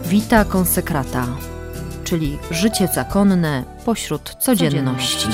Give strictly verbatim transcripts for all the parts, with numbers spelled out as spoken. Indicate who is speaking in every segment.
Speaker 1: Vita consecrata, czyli życie zakonne pośród codzienności.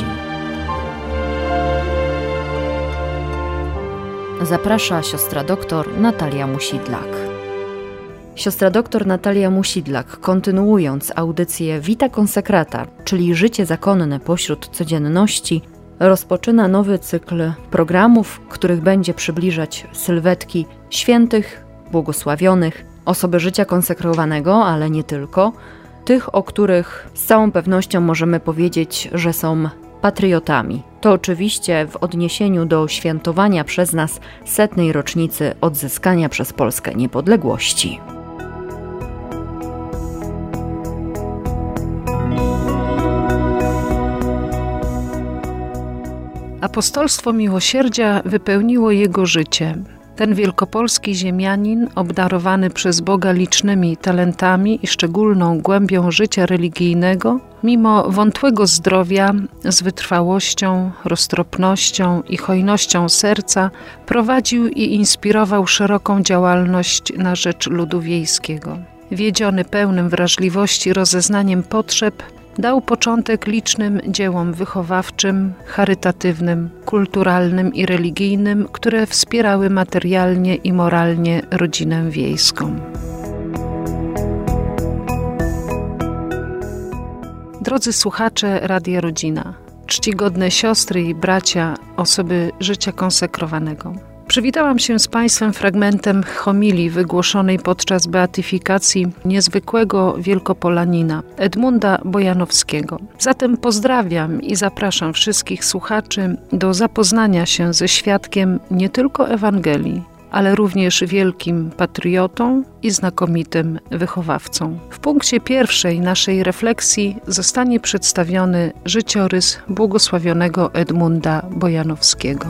Speaker 1: Zaprasza siostra doktor Natalia Musidlak. Siostra doktor Natalia Musidlak, kontynuując audycję Vita consecrata, czyli życie zakonne pośród codzienności, rozpoczyna nowy cykl programów, których będzie przybliżać sylwetki świętych, błogosławionych, osoby życia konsekrowanego, ale nie tylko, tych, o których z całą pewnością możemy powiedzieć, że są patriotami. To oczywiście w odniesieniu do świętowania przez nas setnej rocznicy odzyskania przez Polskę niepodległości.
Speaker 2: Apostolstwo miłosierdzia wypełniło jego życie. Ten wielkopolski ziemianin, obdarowany przez Boga licznymi talentami i szczególną głębią życia religijnego, mimo wątłego zdrowia, z wytrwałością, roztropnością i hojnością serca, prowadził i inspirował szeroką działalność na rzecz ludu wiejskiego. Wiedziony pełnym wrażliwości rozeznaniem potrzeb, dał początek licznym dziełom wychowawczym, charytatywnym, kulturalnym i religijnym, które wspierały materialnie i moralnie rodzinę wiejską. Drodzy słuchacze Radia Rodzina, czcigodne siostry i bracia, osoby życia konsekrowanego. Przywitałam się z Państwem fragmentem homilii wygłoszonej podczas beatyfikacji niezwykłego wielkopolanina Edmunda Bojanowskiego. Zatem pozdrawiam i zapraszam wszystkich słuchaczy do zapoznania się ze świadkiem nie tylko Ewangelii, ale również wielkim patriotą i znakomitym wychowawcą. W punkcie pierwszej naszej refleksji zostanie przedstawiony życiorys błogosławionego Edmunda Bojanowskiego.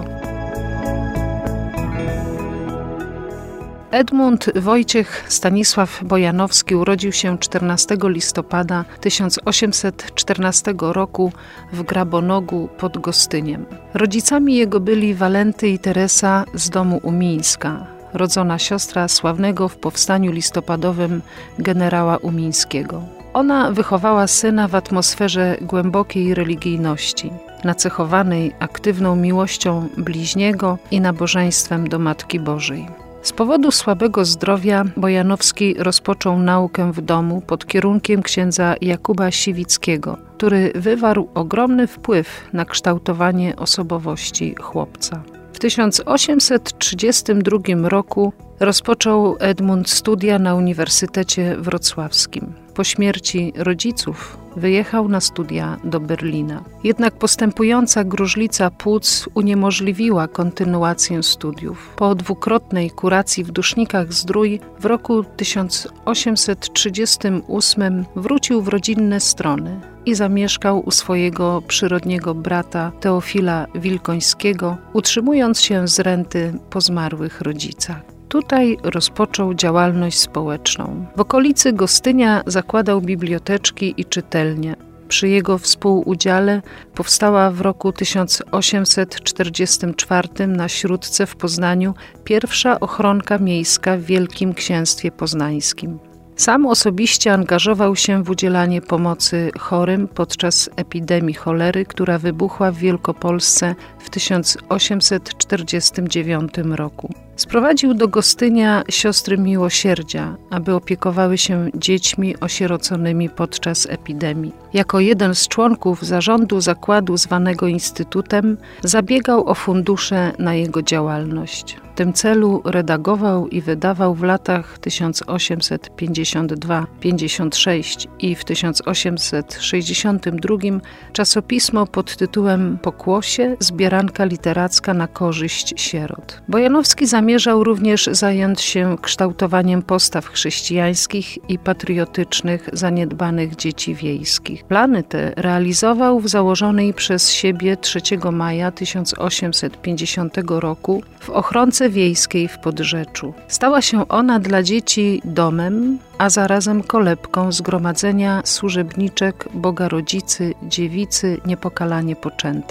Speaker 2: Edmund Wojciech Stanisław Bojanowski urodził się czternastego listopada tysiąc osiemset czternastego roku w Grabonogu pod Gostyniem. Rodzicami jego byli Walenty i Teresa z domu Umińska, rodzona siostra sławnego w powstaniu listopadowym generała Umińskiego. Ona wychowała syna w atmosferze głębokiej religijności, nacechowanej aktywną miłością bliźniego i nabożeństwem do Matki Bożej. Z powodu słabego zdrowia Bojanowski rozpoczął naukę w domu pod kierunkiem księdza Jakuba Siwickiego, który wywarł ogromny wpływ na kształtowanie osobowości chłopca. W tysiąc osiemset trzydziestym drugim roku rozpoczął Edmund studia na Uniwersytecie Wrocławskim. Po śmierci rodziców wyjechał na studia do Berlina. Jednak postępująca gruźlica płuc uniemożliwiła kontynuację studiów. Po dwukrotnej kuracji w Dusznikach Zdrój w roku tysiąc osiemset trzydziestym ósmym wrócił w rodzinne strony i zamieszkał u swojego przyrodniego brata Teofila Wilkońskiego, utrzymując się z renty po zmarłych rodzicach. Tutaj rozpoczął działalność społeczną. W okolicy Gostynia zakładał biblioteczki i czytelnie. Przy jego współudziale powstała w roku tysiąc osiemset czterdziestym czwartym na Śródce w Poznaniu pierwsza ochronka miejska w Wielkim Księstwie Poznańskim. Sam osobiście angażował się w udzielanie pomocy chorym podczas epidemii cholery, która wybuchła w Wielkopolsce w tysiąc osiemset czterdziestym dziewiątym roku. Sprowadził do Gostynia siostry miłosierdzia, aby opiekowały się dziećmi osieroconymi podczas epidemii. Jako jeden z członków zarządu zakładu zwanego Instytutem zabiegał o fundusze na jego działalność. W tym celu redagował i wydawał w latach tysiąc osiemset pięćdziesiątym drugim do pięćdziesiątego szóstego i w tysiąc osiemset sześćdziesiątym drugim czasopismo pod tytułem Pokłosie, zbieranka literacka na korzyść sierot. Bojanowski zamierzał również zająć się kształtowaniem postaw chrześcijańskich i patriotycznych zaniedbanych dzieci wiejskich. Plany te realizował w założonej przez siebie trzeciego maja tysiąc osiemset pięćdziesiątego roku w ochronce wiejskiej w Podrzeczu. Stała się ona dla dzieci domem, a zarazem kolebką zgromadzenia służebniczek Boga Rodzicy, Dziewicy Niepokalanie Poczętej. W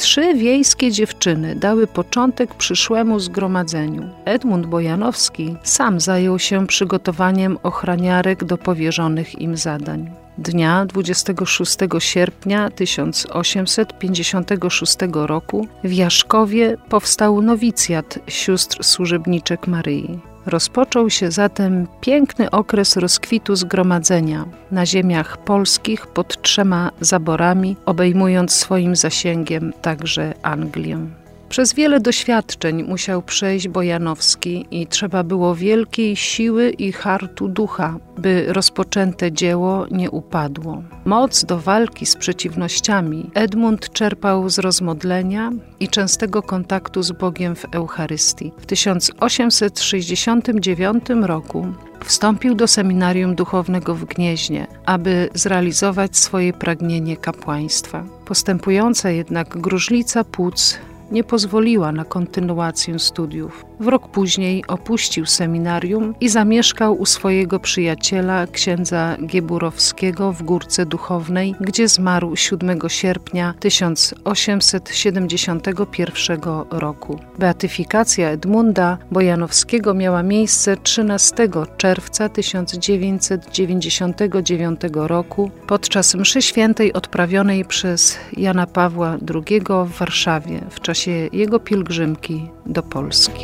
Speaker 2: Trzy wiejskie dziewczyny dały początek przyszłemu zgromadzeniu. Edmund Bojanowski sam zajął się przygotowaniem ochraniarek do powierzonych im zadań. Dnia dwudziestego szóstego sierpnia tysiąc osiemset pięćdziesiątego szóstego roku w Jaszkowie powstał nowicjat sióstr służebniczek Maryi. Rozpoczął się zatem piękny okres rozkwitu zgromadzenia na ziemiach polskich pod trzema zaborami, obejmując swoim zasięgiem także Anglię. Przez wiele doświadczeń musiał przejść Bojanowski i trzeba było wielkiej siły i hartu ducha, by rozpoczęte dzieło nie upadło. Moc do walki z przeciwnościami Edmund czerpał z rozmodlenia i częstego kontaktu z Bogiem w Eucharystii. W tysiąc osiemset sześćdziesiątym dziewiątym roku wstąpił do seminarium duchownego w Gnieźnie, aby zrealizować swoje pragnienie kapłaństwa. Postępująca jednak gruźlica płuc nie pozwoliła na kontynuację studiów. W rok później opuścił seminarium i zamieszkał u swojego przyjaciela, księdza Gieburowskiego w Górce Duchownej, gdzie zmarł siódmego sierpnia tysiąc osiemset siedemdziesiątego pierwszego roku. Beatyfikacja Edmunda Bojanowskiego miała miejsce trzynastego czerwca tysiąc dziewięćset dziewięćdziesiątego dziewiątego roku podczas mszy świętej odprawionej przez Jana Pawła drugiego w Warszawie w czasie jego pielgrzymki do Polski.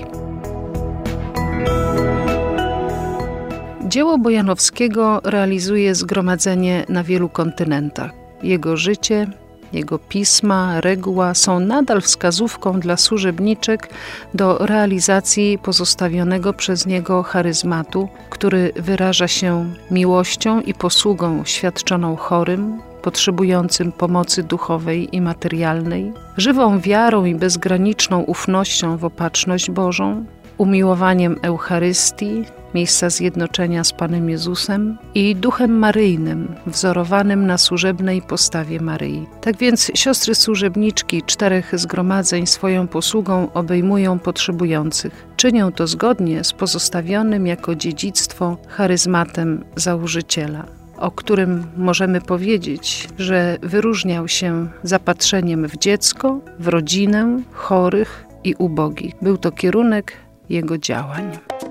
Speaker 2: Dzieło Bojanowskiego realizuje zgromadzenie na wielu kontynentach. Jego życie, jego pisma, reguła są nadal wskazówką dla służebniczek do realizacji pozostawionego przez niego charyzmatu, który wyraża się miłością i posługą świadczoną chorym, potrzebującym pomocy duchowej i materialnej, żywą wiarą i bezgraniczną ufnością w opatrzność Bożą, umiłowaniem Eucharystii, miejsca zjednoczenia z Panem Jezusem i duchem maryjnym, wzorowanym na służebnej postawie Maryi. Tak więc siostry służebniczki czterech zgromadzeń swoją posługą obejmują potrzebujących. Czynią to zgodnie z pozostawionym jako dziedzictwo charyzmatem założyciela, o którym możemy powiedzieć, że wyróżniał się zapatrzeniem w dziecko, w rodzinę, chorych i ubogich. Był to kierunek jego działań.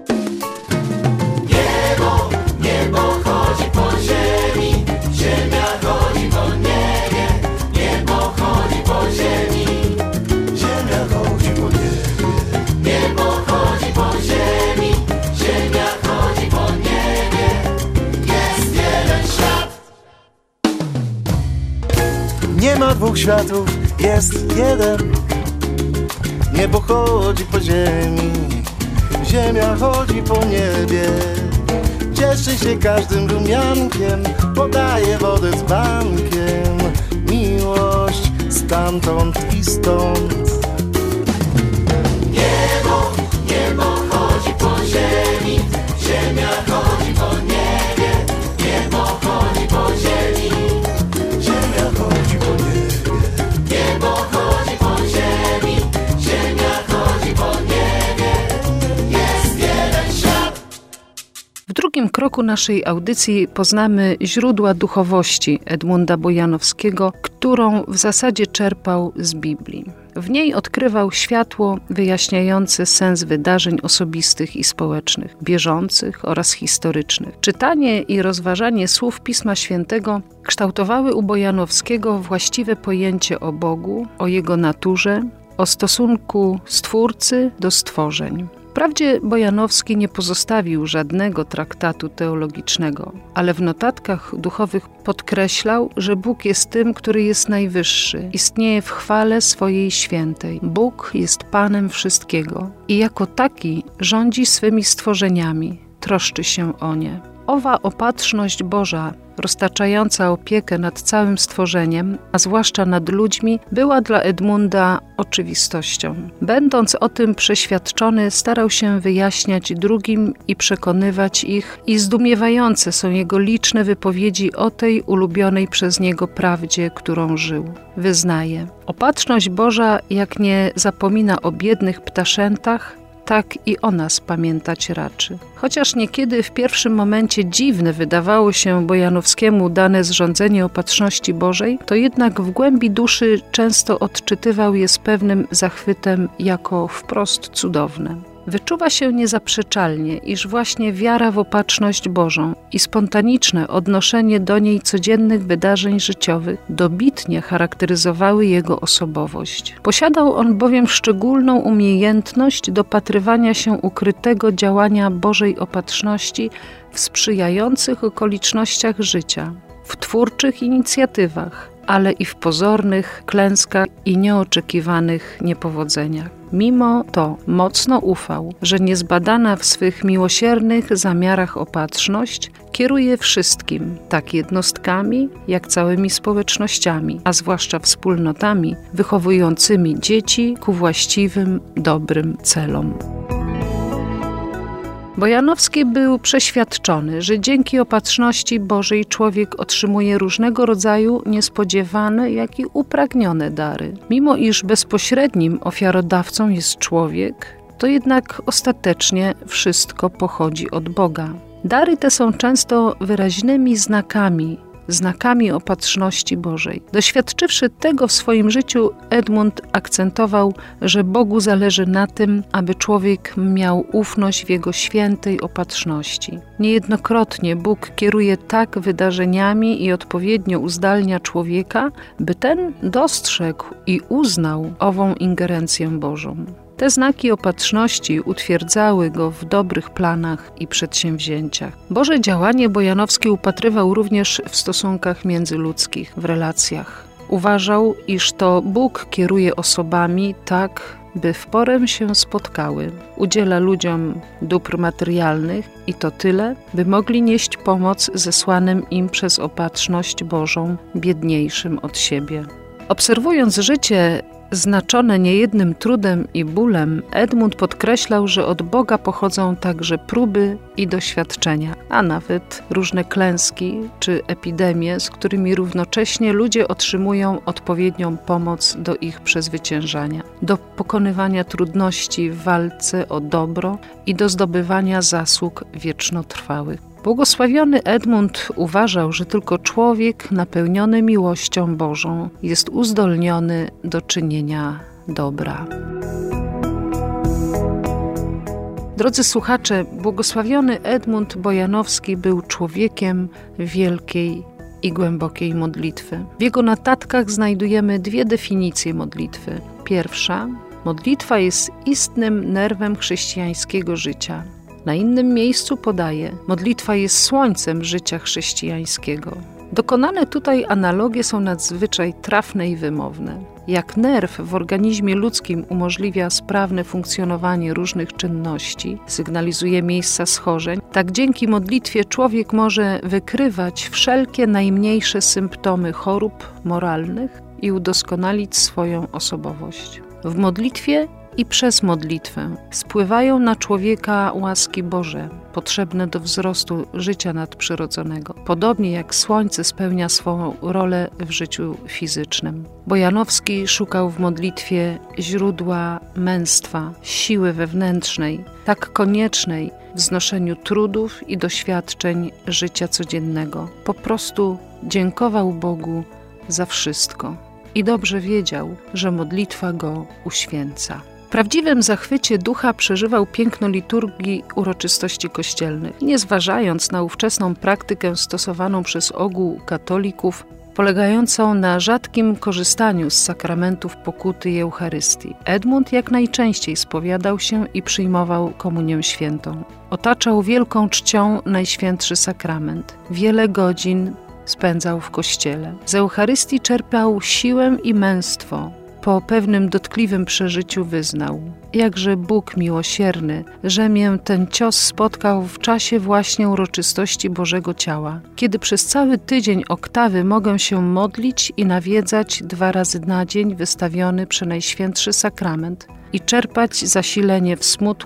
Speaker 3: Niebo, niebo chodzi po ziemi, ziemia chodzi po niebie. Niebo chodzi po ziemi, ziemia chodzi po niebie. Niebo chodzi po ziemi, ziemia chodzi po niebie. Jest jeden świat.
Speaker 4: Nie ma dwóch światów, jest jeden. Niebo chodzi po ziemi, ziemia chodzi po niebie. Cieszy się każdym rumiankiem, podaje wodę z bankiem. Miłość stamtąd i stąd.
Speaker 3: Niebo, niebo chodzi po ziemi, ziemia chodzi po niebie. Niebo chodzi po ziemi,
Speaker 4: Ziemia chodzi po niebie.
Speaker 3: niebo chodzi po ziemi, ziemia chodzi po niebie. Jest jeden świat.
Speaker 2: W drugim kroku naszej audycji poznamy źródła duchowości Edmunda Bojanowskiego, którą w zasadzie czerpał z Biblii. W niej odkrywał światło wyjaśniające sens wydarzeń osobistych i społecznych, bieżących oraz historycznych. Czytanie i rozważanie słów Pisma Świętego kształtowały u Bojanowskiego właściwe pojęcie o Bogu, o Jego naturze, o stosunku Stwórcy do stworzeń. Wprawdzie Bojanowski nie pozostawił żadnego traktatu teologicznego, ale w notatkach duchowych podkreślał, że Bóg jest tym, który jest najwyższy, istnieje w chwale swojej świętej. Bóg jest Panem wszystkiego i jako taki rządzi swymi stworzeniami, troszczy się o nie. Owa opatrzność Boża, roztaczająca opiekę nad całym stworzeniem, a zwłaszcza nad ludźmi, była dla Edmunda oczywistością. Będąc o tym przeświadczony, starał się wyjaśniać drugim i przekonywać ich, i zdumiewające są jego liczne wypowiedzi o tej ulubionej przez niego prawdzie, którą żył. Wyznaje: opatrzność Boża jak nie zapomina o biednych ptaszętach, tak i o nas pamiętać raczy. Chociaż niekiedy w pierwszym momencie dziwne wydawało się Bojanowskiemu dane zrządzenie Opatrzności Bożej, to jednak w głębi duszy często odczytywał je z pewnym zachwytem jako wprost cudowne. Wyczuwa się niezaprzeczalnie, iż właśnie wiara w Opatrzność Bożą i spontaniczne odnoszenie do niej codziennych wydarzeń życiowych dobitnie charakteryzowały jego osobowość. Posiadał on bowiem szczególną umiejętność dopatrywania się ukrytego działania Bożej Opatrzności w sprzyjających okolicznościach życia, w twórczych inicjatywach, ale i w pozornych klęskach i nieoczekiwanych niepowodzeniach. Mimo to mocno ufał, że niezbadana w swych miłosiernych zamiarach Opatrzność kieruje wszystkim, tak jednostkami, jak całymi społecznościami, a zwłaszcza wspólnotami wychowującymi dzieci ku właściwym, dobrym celom. Bojanowski był przeświadczony, że dzięki Opatrzności Bożej człowiek otrzymuje różnego rodzaju niespodziewane, jak i upragnione dary. Mimo iż bezpośrednim ofiarodawcą jest człowiek, to jednak ostatecznie wszystko pochodzi od Boga. Dary te są często wyraźnymi znakami, znakami Opatrzności Bożej. Doświadczywszy tego w swoim życiu, Edmund akcentował, że Bogu zależy na tym, aby człowiek miał ufność w Jego świętej Opatrzności. Niejednokrotnie Bóg kieruje tak wydarzeniami i odpowiednio uzdalnia człowieka, by ten dostrzegł i uznał ową ingerencję Bożą. Te znaki Opatrzności utwierdzały go w dobrych planach i przedsięwzięciach. Boże działanie Bojanowski upatrywał również w stosunkach międzyludzkich, w relacjach. Uważał, iż to Bóg kieruje osobami tak, by w porę się spotkały. Udziela ludziom dóbr materialnych i to tyle, by mogli nieść pomoc zesłanym im przez Opatrzność Bożą biedniejszym od siebie. Obserwując życie znaczone niejednym trudem i bólem, Edmund podkreślał, że od Boga pochodzą także próby i doświadczenia, a nawet różne klęski czy epidemie, z którymi równocześnie ludzie otrzymują odpowiednią pomoc do ich przezwyciężania, do pokonywania trudności w walce o dobro i do zdobywania zasług wiecznotrwałych. Błogosławiony Edmund uważał, że tylko człowiek napełniony miłością Bożą jest uzdolniony do czynienia dobra. Drodzy słuchacze, błogosławiony Edmund Bojanowski był człowiekiem wielkiej i głębokiej modlitwy. W jego notatkach znajdujemy dwie definicje modlitwy. Pierwsza, modlitwa jest istnym nerwem chrześcijańskiego życia. Na innym miejscu podaje, modlitwa jest słońcem życia chrześcijańskiego. Dokonane tutaj analogie są nadzwyczaj trafne i wymowne. Jak nerw w organizmie ludzkim umożliwia sprawne funkcjonowanie różnych czynności, sygnalizuje miejsca schorzeń, tak dzięki modlitwie człowiek może wykrywać wszelkie najmniejsze symptomy chorób moralnych i udoskonalić swoją osobowość. W modlitwie i przez modlitwę spływają na człowieka łaski Boże, potrzebne do wzrostu życia nadprzyrodzonego, podobnie jak słońce spełnia swoją rolę w życiu fizycznym. Bojanowski szukał w modlitwie źródła męstwa, siły wewnętrznej, tak koniecznej w znoszeniu trudów i doświadczeń życia codziennego. Po prostu dziękował Bogu za wszystko i dobrze wiedział, że modlitwa go uświęca. W prawdziwym zachwycie ducha przeżywał piękno liturgii uroczystości kościelnych, nie zważając na ówczesną praktykę stosowaną przez ogół katolików, polegającą na rzadkim korzystaniu z sakramentów pokuty i Eucharystii. Edmund jak najczęściej spowiadał się i przyjmował komunię świętą. Otaczał wielką czcią Najświętszy Sakrament. Wiele godzin spędzał w kościele. Z Eucharystii czerpał siłę i męstwo. Po pewnym dotkliwym przeżyciu wyznał: jakże Bóg miłosierny, że mię ten cios spotkał w czasie właśnie uroczystości Bożego Ciała, kiedy przez cały tydzień oktawy mogę się modlić i nawiedzać dwa razy na dzień wystawiony Przenajświętszy Sakrament i czerpać zasilenie w smutku, w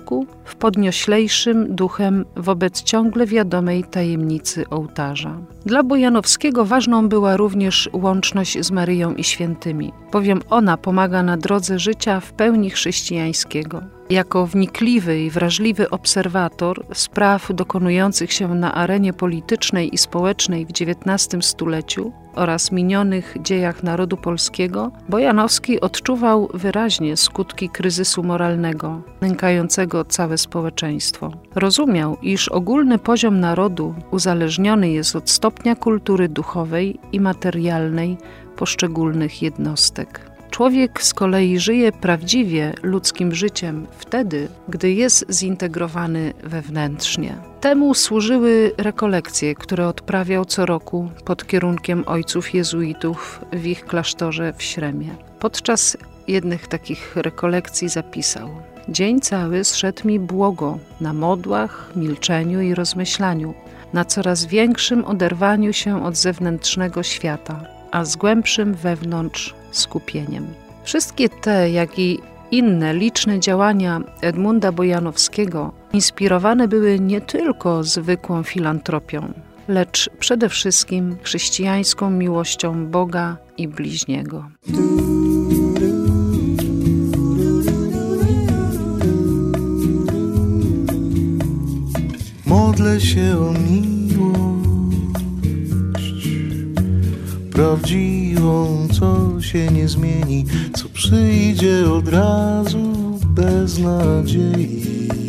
Speaker 2: w podnioślejszym duchem wobec ciągle wiadomej tajemnicy ołtarza. Dla Bojanowskiego ważną była również łączność z Maryją i świętymi, bowiem ona pomaga na drodze życia w pełni chrześcijańskiego. Jako wnikliwy i wrażliwy obserwator spraw dokonujących się na arenie politycznej i społecznej w dziewiętnastym stuleciu oraz minionych dziejach narodu polskiego, Bojanowski odczuwał wyraźnie skutki kryzysu moralnego, nękającego całe społeczeństwo. Rozumiał, iż ogólny poziom narodu uzależniony jest od stopnia kultury duchowej i materialnej poszczególnych jednostek. Człowiek z kolei żyje prawdziwie ludzkim życiem wtedy, gdy jest zintegrowany wewnętrznie. Temu służyły rekolekcje, które odprawiał co roku pod kierunkiem ojców jezuitów w ich klasztorze w Śremie. Podczas jednych takich rekolekcji zapisał: dzień cały zszedł mi błogo na modłach, milczeniu i rozmyślaniu, na coraz większym oderwaniu się od zewnętrznego świata, a z głębszym wewnątrz skupieniem. Wszystkie te, jak i inne liczne działania Edmunda Bojanowskiego inspirowane były nie tylko zwykłą filantropią, lecz przede wszystkim chrześcijańską miłością Boga i bliźniego.
Speaker 4: Modlę się o miłość prawdziwą, co się nie zmieni, co przyjdzie od razu bez nadziei.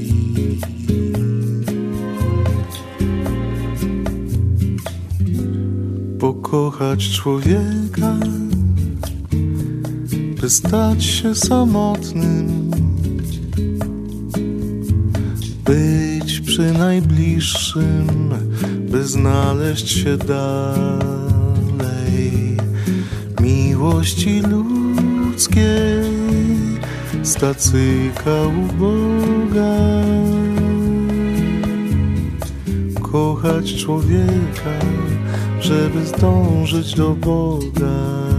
Speaker 4: Pokochać człowieka, by stać się samotnym, być przy najbliższym, by znaleźć się dalej. Miłości ludzkiej stacyjka u Boga. Kochać człowieka, żeby zdążyć do Boga.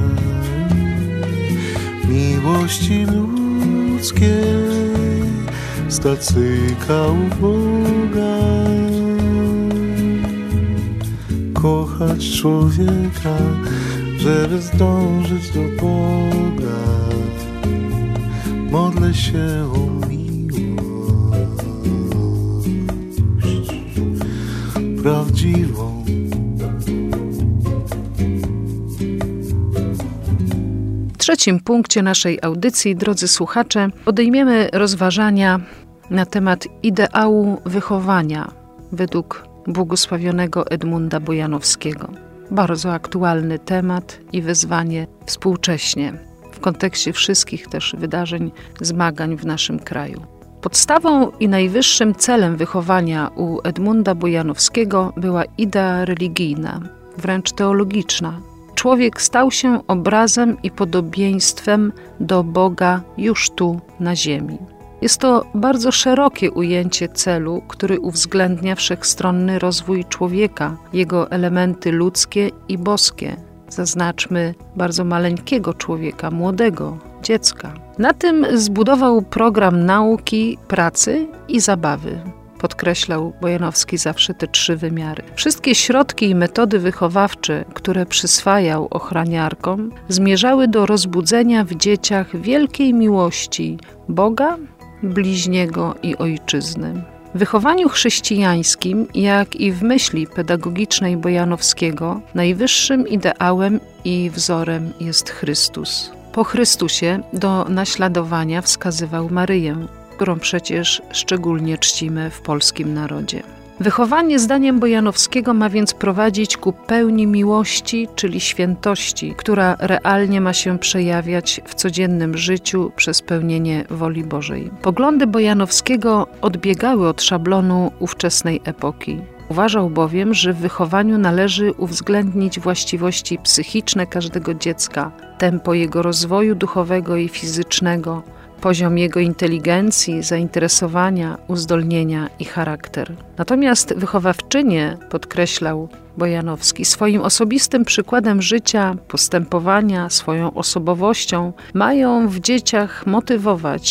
Speaker 4: Miłości ludzkiej stacyjka u Boga. Kochać człowieka, żeby zdążyć do Boga. Modlę się o miłość prawdziwą.
Speaker 2: W trzecim punkcie naszej audycji, drodzy słuchacze, podejmiemy rozważania na temat ideału wychowania według błogosławionego Edmunda Bojanowskiego. Bardzo aktualny temat i wyzwanie współcześnie w kontekście wszystkich też wydarzeń, zmagań w naszym kraju. Podstawą i najwyższym celem wychowania u Edmunda Bojanowskiego była idea religijna, wręcz teologiczna. Człowiek stał się obrazem i podobieństwem do Boga już tu na ziemi. Jest to bardzo szerokie ujęcie celu, który uwzględnia wszechstronny rozwój człowieka, jego elementy ludzkie i boskie. Zaznaczmy bardzo maleńkiego człowieka, młodego, dziecka. Na tym zbudował program nauki, pracy i zabawy. Podkreślał Bojanowski zawsze te trzy wymiary. Wszystkie środki i metody wychowawcze, które przyswajał ochraniarkom, zmierzały do rozbudzenia w dzieciach wielkiej miłości Boga, bliźniego i ojczyzny. W wychowaniu chrześcijańskim, jak i w myśli pedagogicznej Bojanowskiego, najwyższym ideałem i wzorem jest Chrystus. Po Chrystusie do naśladowania wskazywał Maryję, którą przecież szczególnie czcimy w polskim narodzie. Wychowanie zdaniem Bojanowskiego ma więc prowadzić ku pełni miłości, czyli świętości, która realnie ma się przejawiać w codziennym życiu przez pełnienie woli Bożej. Poglądy Bojanowskiego odbiegały od szablonu ówczesnej epoki. Uważał bowiem, że w wychowaniu należy uwzględnić właściwości psychiczne każdego dziecka, tempo jego rozwoju duchowego i fizycznego, poziom jego inteligencji, zainteresowania, uzdolnienia i charakter. Natomiast wychowawczynie, podkreślał Bojanowski, swoim osobistym przykładem życia, postępowania, swoją osobowością mają w dzieciach motywować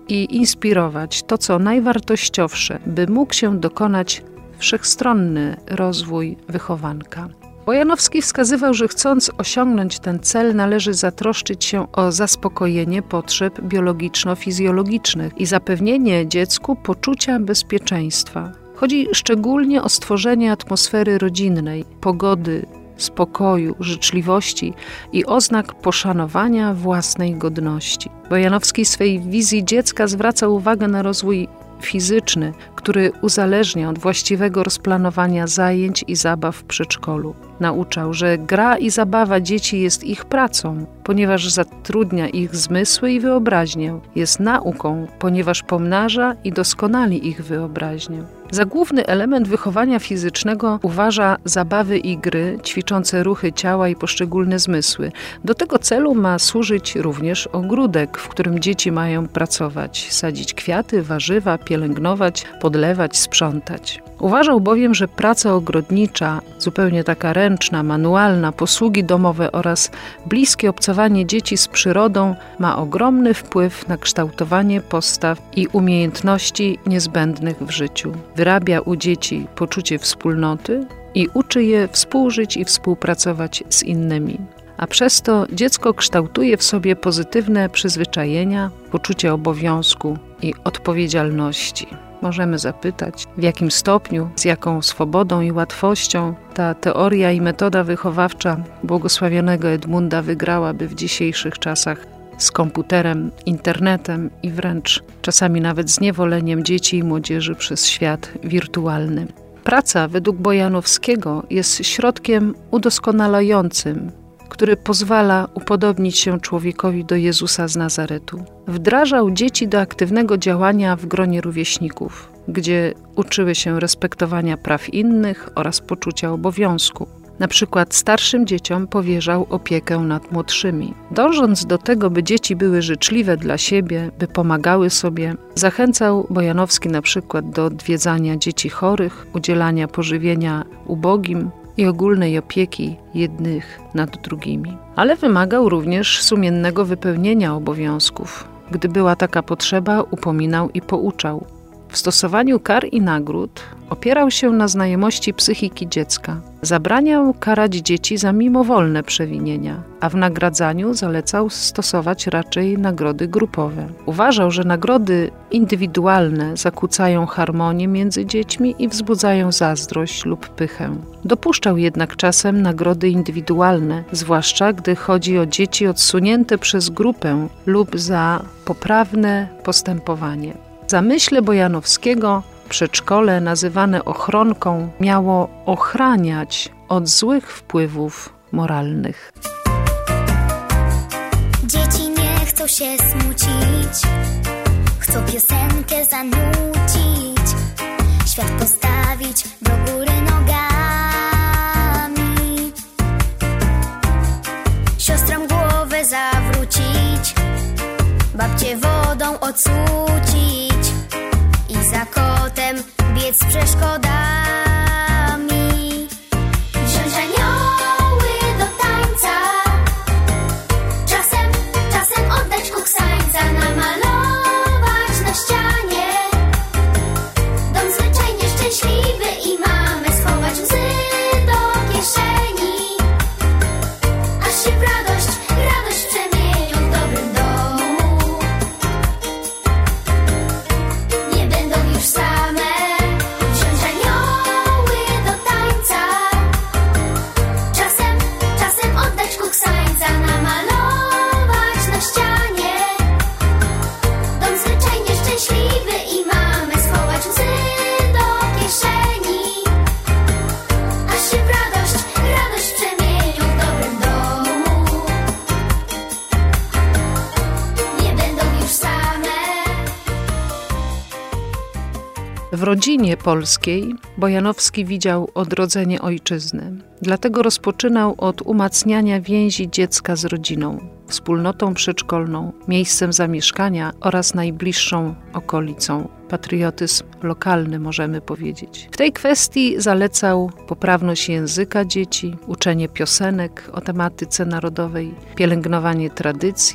Speaker 2: i inspirować to, co najwartościowsze, by mógł się dokonać wszechstronny rozwój wychowanka. Bojanowski wskazywał, że chcąc osiągnąć ten cel, należy zatroszczyć się o zaspokojenie potrzeb biologiczno-fizjologicznych i zapewnienie dziecku poczucia bezpieczeństwa. Chodzi szczególnie o stworzenie atmosfery rodzinnej, pogody, spokoju, życzliwości i oznak poszanowania własnej godności. Bojanowski w swej wizji dziecka zwraca uwagę na rozwój fizyczny, który uzależnia od właściwego rozplanowania zajęć i zabaw w przedszkolu. Nauczał, że gra i zabawa dzieci jest ich pracą, ponieważ zatrudnia ich zmysły i wyobraźnię. Jest nauką, ponieważ pomnaża i doskonali ich wyobraźnię. Za główny element wychowania fizycznego uważa zabawy i gry, ćwiczące ruchy ciała i poszczególne zmysły. Do tego celu ma służyć również ogródek, w którym dzieci mają pracować, sadzić kwiaty, warzywa, pielęgnować, podlewać, sprzątać. Uważał bowiem, że praca ogrodnicza, zupełnie taka ręczna, manualna, posługi domowe oraz bliskie obcowanie dzieci z przyrodą ma ogromny wpływ na kształtowanie postaw i umiejętności niezbędnych w życiu. Wyrabia u dzieci poczucie wspólnoty i uczy je współżyć i współpracować z innymi. A przez to dziecko kształtuje w sobie pozytywne przyzwyczajenia, poczucie obowiązku i odpowiedzialności. Możemy zapytać, w jakim stopniu, z jaką swobodą i łatwością ta teoria i metoda wychowawcza błogosławionego Edmunda wygrałaby w dzisiejszych czasach z komputerem, internetem i wręcz czasami nawet zniewoleniem dzieci i młodzieży przez świat wirtualny. Praca według Bojanowskiego jest środkiem udoskonalającym, który pozwala upodobnić się człowiekowi do Jezusa z Nazaretu. Wdrażał dzieci do aktywnego działania w gronie rówieśników, gdzie uczyły się respektowania praw innych oraz poczucia obowiązku. Na przykład starszym dzieciom powierzał opiekę nad młodszymi. Dążąc do tego, by dzieci były życzliwe dla siebie, by pomagały sobie, zachęcał Bojanowski na przykład do odwiedzania dzieci chorych, udzielania pożywienia ubogim i ogólnej opieki jednych nad drugimi. Ale wymagał również sumiennego wypełnienia obowiązków. Gdy była taka potrzeba, upominał i pouczał. W stosowaniu kar i nagród opierał się na znajomości psychiki dziecka. Zabraniał karać dzieci za mimowolne przewinienia, a w nagradzaniu zalecał stosować raczej nagrody grupowe. Uważał, że nagrody indywidualne zakłócają harmonię między dziećmi i wzbudzają zazdrość lub pychę. Dopuszczał jednak czasem nagrody indywidualne, zwłaszcza gdy chodzi o dzieci odsunięte przez grupę lub za poprawne postępowanie. W zamyśle Bojanowskiego przedszkole, nazywane ochronką, miało ochraniać od złych wpływów moralnych.
Speaker 5: Dzieci nie chcą się smucić, chcą piosenkę zanucić, świat postawić do góry nogami, siostrom głowę zawrócić, babcię wodą odsucić i za kotem biec z przeszkodami. Wziąć anioły do tańca, czasem, czasem oddać kuksańca, namalować na ścianie dom zwyczajnie szczęśliwy i mamy schować łzy do kieszeni, aż się w radość, radość przemienią w dobrym domu. Nie będą już same. Wziąć anioły do tańca, czasem, czasem oddać kuksańca, namalować na ścianie dom zwyczajnie szczęśliwy i mamy schować łzy do kieszeni, aż się w radość, radość przemienią w dobrym domu. Nie będą już same.
Speaker 2: W rodzinie polskiej Bojanowski widział odrodzenie ojczyzny. Dlatego rozpoczynał od umacniania więzi dziecka z rodziną, wspólnotą przedszkolną, miejscem zamieszkania oraz najbliższą okolicą. Patriotyzm lokalny, możemy powiedzieć. W tej kwestii zalecał poprawność języka dzieci, uczenie piosenek o tematyce narodowej, pielęgnowanie tradycji,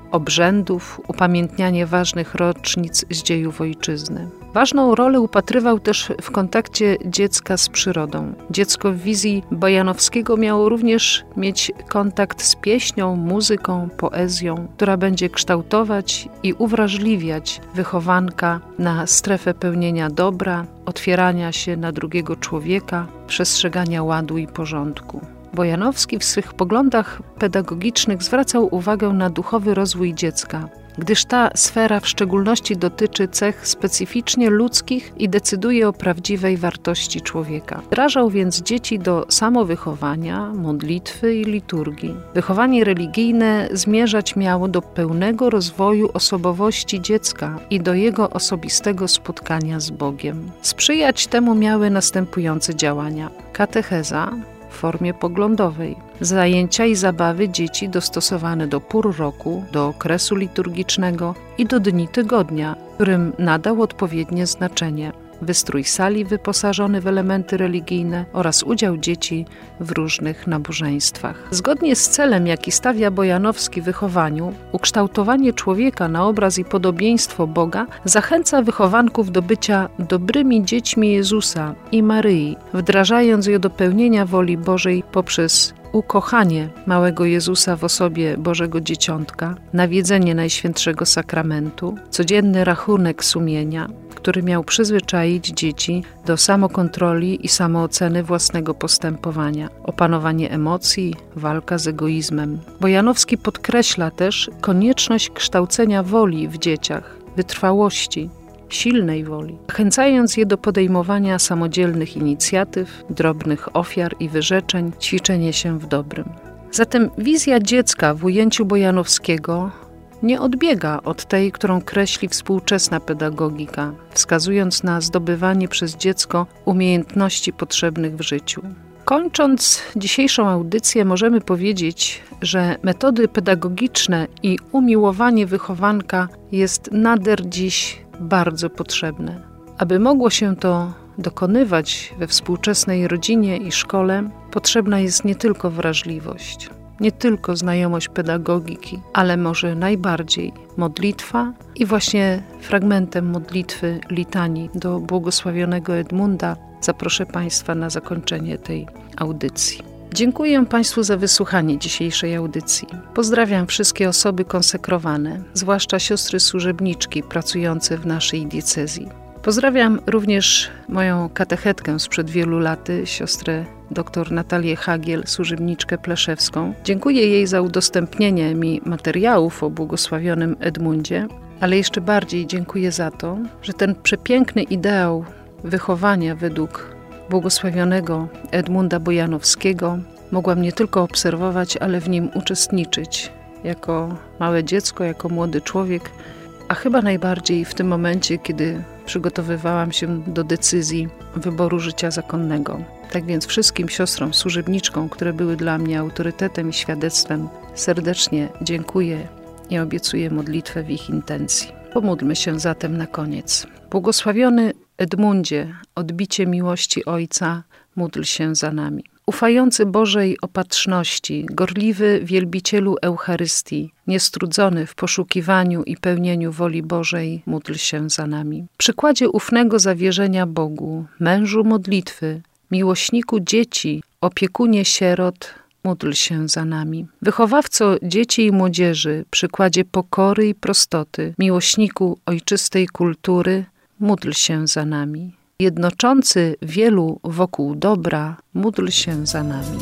Speaker 2: obrzędów, upamiętnianie ważnych rocznic z dziejów ojczyzny. Ważną rolę upatrywał też w kontakcie dziecka z przyrodą. Dziecko w wizji Bojanowskiego miało również mieć kontakt z pieśnią, muzyką, poezją, która będzie kształtować i uwrażliwiać wychowanka na strefę pełnienia dobra, otwierania się na drugiego człowieka, przestrzegania ładu i porządku. Bojanowski w swych poglądach pedagogicznych zwracał uwagę na duchowy rozwój dziecka, gdyż ta sfera w szczególności dotyczy cech specyficznie ludzkich i decyduje o prawdziwej wartości człowieka. Wdrażał więc dzieci do samowychowania, modlitwy i liturgii. Wychowanie religijne zmierzać miało do pełnego rozwoju osobowości dziecka i do jego osobistego spotkania z Bogiem. Sprzyjać temu miały następujące działania. Katecheza w formie poglądowej, zajęcia i zabawy dzieci dostosowane do pór roku, do okresu liturgicznego i do dni tygodnia, którym nadał odpowiednie znaczenie, wystrój sali wyposażony w elementy religijne oraz udział dzieci w różnych nabożeństwach. Zgodnie z celem, jaki stawia Bojanowski w wychowaniu, ukształtowanie człowieka na obraz i podobieństwo Boga zachęca wychowanków do bycia dobrymi dziećmi Jezusa i Maryi, wdrażając je do pełnienia woli Bożej poprzez ukochanie małego Jezusa w osobie Bożego Dzieciątka, nawiedzenie Najświętszego Sakramentu, codzienny rachunek sumienia, który miał przyzwyczaić dzieci do samokontroli i samooceny własnego postępowania, opanowanie emocji, walka z egoizmem. Bojanowski podkreśla też konieczność kształcenia woli w dzieciach, wytrwałości, silnej woli, zachęcając je do podejmowania samodzielnych inicjatyw, drobnych ofiar i wyrzeczeń, ćwiczenie się w dobrym. Zatem wizja dziecka w ujęciu Bojanowskiego nie odbiega od tej, którą kreśli współczesna pedagogika, wskazując na zdobywanie przez dziecko umiejętności potrzebnych w życiu. Kończąc dzisiejszą audycję, możemy powiedzieć, że metody pedagogiczne i umiłowanie wychowanka jest nader dziś bardzo potrzebne. Aby mogło się to dokonywać we współczesnej rodzinie i szkole, potrzebna jest nie tylko wrażliwość, nie tylko znajomość pedagogiki, ale może najbardziej modlitwa i właśnie fragmentem modlitwy litanii do błogosławionego Edmunda zaproszę Państwa na zakończenie tej audycji. Dziękuję Państwu za wysłuchanie dzisiejszej audycji. Pozdrawiam wszystkie osoby konsekrowane, zwłaszcza siostry służebniczki pracujące w naszej diecezji. Pozdrawiam również moją katechetkę sprzed wielu laty, siostrę dr Natalię Hagiel, służebniczkę pleszewską. Dziękuję jej za udostępnienie mi materiałów o błogosławionym Edmundzie, ale jeszcze bardziej dziękuję za to, że ten przepiękny ideał wychowania według błogosławionego Edmunda Bojanowskiego mogłam nie tylko obserwować, ale w nim uczestniczyć jako małe dziecko, jako młody człowiek, a chyba najbardziej w tym momencie, kiedy przygotowywałam się do decyzji wyboru życia zakonnego. Tak więc wszystkim siostrom, służebniczkom, które były dla mnie autorytetem i świadectwem, serdecznie dziękuję i obiecuję modlitwę w ich intencji. Pomódlmy się zatem na koniec. Błogosławiony Edmundzie, odbicie miłości Ojca, módl się za nami. Ufający Bożej opatrzności, gorliwy wielbicielu Eucharystii, niestrudzony w poszukiwaniu i pełnieniu woli Bożej, módl się za nami. Przykładzie ufnego zawierzenia Bogu, mężu modlitwy, miłośniku dzieci, opiekunie sierot, módl się za nami. Wychowawco dzieci i młodzieży, przykładzie pokory i prostoty, miłośniku ojczystej kultury, módl się za nami. Jednoczący wielu wokół dobra, módl się za nami.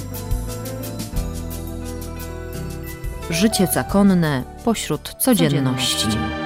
Speaker 1: Życie zakonne pośród codzienności.